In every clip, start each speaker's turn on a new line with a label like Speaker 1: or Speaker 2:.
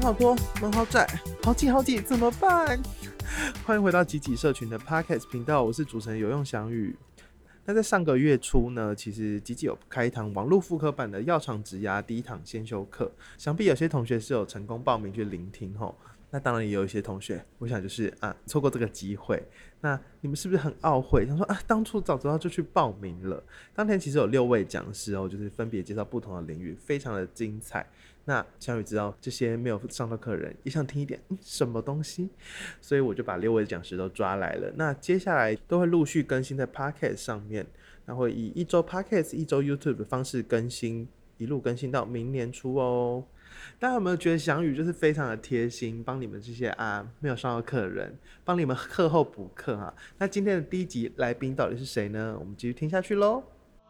Speaker 1: 好多，门好窄，好挤，怎么办？欢迎回到挤社群的 Podcast 频道，我是主持人有用翔宇。那在上个月初呢，其实挤有开一堂网络复刻版的药厂职涯第一堂先修课，想必有些同学是有成功报名去聆听吼。那当然也有一些同学，我想就是错过这个机会。那你们是不是很懊悔，想说当初早知道就去报名了？当天其实有6位讲师哦，就是分别介绍不同的领域，非常的精彩。那翔宇知道这些没有上到课的人也想听一点什么东西，所以我就把6位讲师都抓来了。那接下来都会陆续更新在 Podcast 上面，那会以1周 Podcast 1周 YouTube 的方式更新，一路更新到明年初哦。大家有没有觉得翔宇就是非常的贴心，帮你们这些没有上到课的人，帮你们课后补课啊？那今天的第一集来宾到底是谁呢？我们继续听下去咯。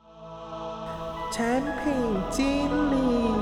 Speaker 1: 产品经理，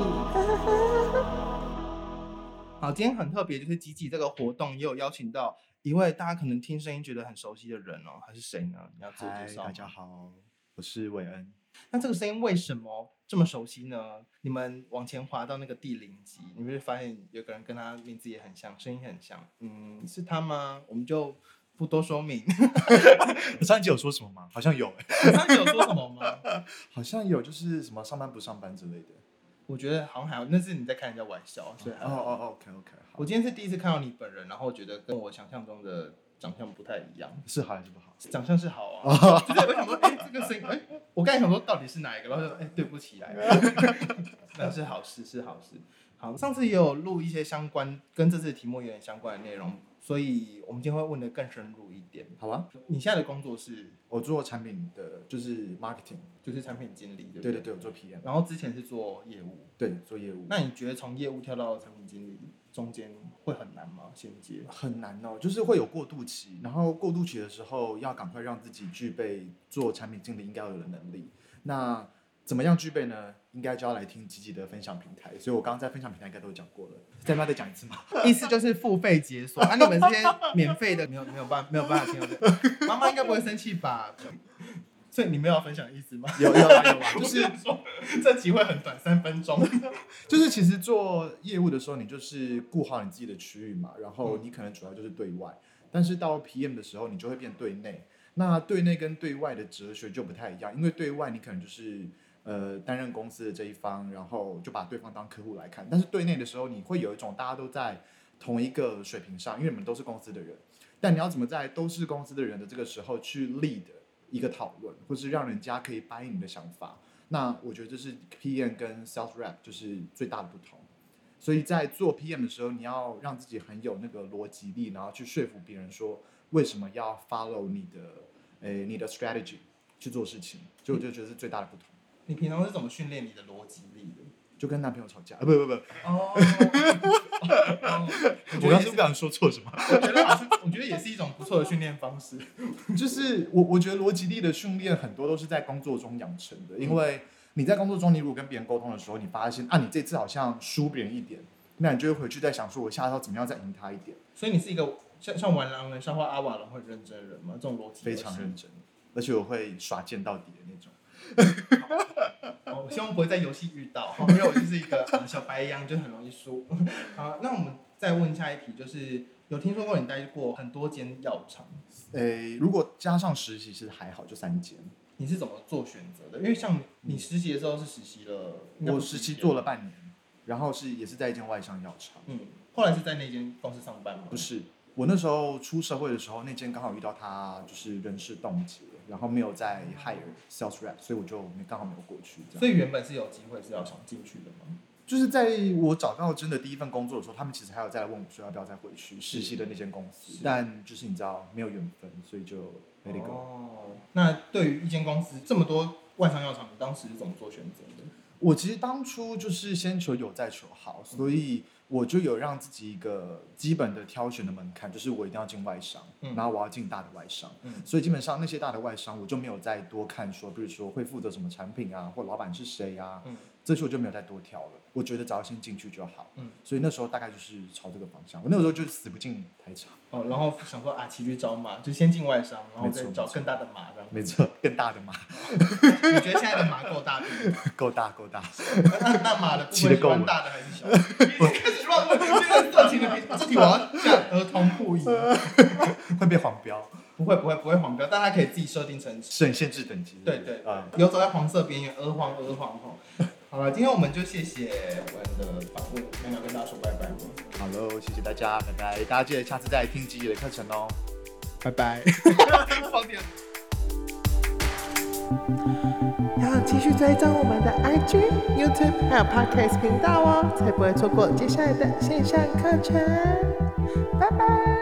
Speaker 1: 好，今天很特别，就是挤这个活动也有邀请到一位大家可能听声音觉得很熟悉的人哦，他是谁呢？你要自我介绍。
Speaker 2: 大家好，我是韦恩。
Speaker 1: 那这个声音为什么这么熟悉呢？你们往前滑到那个第0集，你们会发现有个人跟他名字也很像，声音很像。是他吗？我们就不多说明。
Speaker 2: 我上一集有说什么吗？好像有。
Speaker 1: 你上一集有说什么吗？
Speaker 2: 好像有，就是什么上班不上班之类的。
Speaker 1: 我觉得好像还好，那是你在开人家玩笑，所以还好。
Speaker 2: OK，
Speaker 1: 我今天是第一次看到你本人，然后觉得跟我想象中的长相不太一样。
Speaker 2: 是好还是不好？
Speaker 1: 长相是好啊，就是我想说，这个声音，我刚才想说到底是哪一个，然后就对不起来了。那是好事，是好事。好，上次也有录一些相关跟这次题目有点相关的内容，所以我们今天会问得更深入一点。
Speaker 2: 好啊。
Speaker 1: 你现在的工作是？
Speaker 2: 我做产品的，就是 marketing，
Speaker 1: 就是产品经理，对不
Speaker 2: 对？对，我做 PM。
Speaker 1: 然后之前是做业务。
Speaker 2: 对，做业务。
Speaker 1: 那你觉得从业务跳到产品经理中间会很难吗？衔接
Speaker 2: 很难哦，就是会有过渡期，然后过渡期的时候要赶快让自己具备做产品经理应该有的能力。那怎么样具备呢？应该就要来听积的分享平台，所以我刚刚在分享平台应该都有讲过了，再讲一次吗？
Speaker 1: 意思就是付费解锁你们这些免费的没有办法听到这妈妈应该不会生气吧？所以你没有要分享的意思吗？
Speaker 2: 有啊，就是
Speaker 1: 说这集会很短，3分钟。
Speaker 2: 就是其实做业务的时候，你就是顾好你自己的区域嘛，然后你可能主要就是对外，但是到 PM 的时候，你就会变对内。那对内跟对外的哲学就不太一样，因为对外你可能就是担任公司的这一方，然后就把对方当客户来看，但是对内的时候，你会有一种大家都在同一个水平上，因为你们都是公司的人，但你要怎么在都是公司的人的这个时候去 lead一个讨论，或是让人家可以buy你的想法，那我觉得这是 PM 跟 Sales Rep 就是最大的不同。所以在做 PM 的时候，你要让自己很有那个逻辑力，然后去说服别人说为什么要 follow 你的 strategy 去做事情，所以我就觉得是最大的不同。
Speaker 1: 你平常是怎么训练你的逻辑力的？
Speaker 2: 就跟男朋友吵架，不。我刚刚是不想说错什么？
Speaker 1: 我觉得也是一种不错的训练方式。
Speaker 2: 就是我觉得逻辑力的训练很多都是在工作中养成的，因为你在工作中，你如果跟别人沟通的时候，你发现你这次好像输别人一点，那你就会回去再想说，我下次要怎么样再赢他一点。
Speaker 1: 所以你是一个像玩狼人杀或阿瓦隆会认真的人吗？这种逻辑
Speaker 2: 非常认真，而且我会耍剑到底的那种。
Speaker 1: 我希望不会在游戏遇到，因为我就是一个小白羊，就很容易输。好，那我们再问下一题，就是有听说过你待过很多间药厂？
Speaker 2: 如果加上实习是还好，就3间。
Speaker 1: 你是怎么做选择的？因为像你实习的时候是实习了，
Speaker 2: 我实习做了半年，然后也是在一间外商药厂。
Speaker 1: 后来是在那间公司上班吗？
Speaker 2: 不是，我那时候出社会的时候，那间刚好遇到他就是人事冻结，然后没有在 hire sales rep， 所以我就刚好没有过去。
Speaker 1: 所以原本是有机会是要想进去的吗？
Speaker 2: 就是在我找到真的第一份工作的时候，他们其实还有再来问我说要不要再回去实习的那间公司，但就是你知道没有缘分，所以就 let it go。
Speaker 1: 那对于一间公司这么多外商药厂，你当时是怎么做选择的？
Speaker 2: 我其实当初就是先求有再求好，所以我就有让自己一个基本的挑选的门槛，就是我一定要进外商，然后我要进大的外商，所以基本上那些大的外商我就没有再多看说，比如说会负责什么产品啊，或老板是谁啊，这些我就没有再多挑了。我觉得只要先进去就好，所以那时候大概就是朝这个方向。我那个时候就死不进台厂，
Speaker 1: 然后想说骑驴找马，就先进外商，然后再找更大的马，这样。
Speaker 2: 没错，更大的马。
Speaker 1: 你觉得现在的马够大？
Speaker 2: 够大。
Speaker 1: 那马的部分是大的还是小的？
Speaker 3: 乱问，这个色情的频道，这题我要讲儿童不宜，
Speaker 2: 会被黄标，
Speaker 3: 不会黄标，但它可以自己设定成
Speaker 2: 限制等级。
Speaker 3: 对，游走在黄色边缘，鹅黄哈。好了，今天我们就谢谢我们的访问，那要跟大家说拜拜。
Speaker 2: 好喽，谢谢大家，拜拜！大家记得下次再来听吉姐的课程哦，
Speaker 3: 拜拜。放点。
Speaker 1: 要继续追踪我们的 IG、YouTube 还有 Podcast 频道哦，才不会错过接下来的线上课程。拜拜。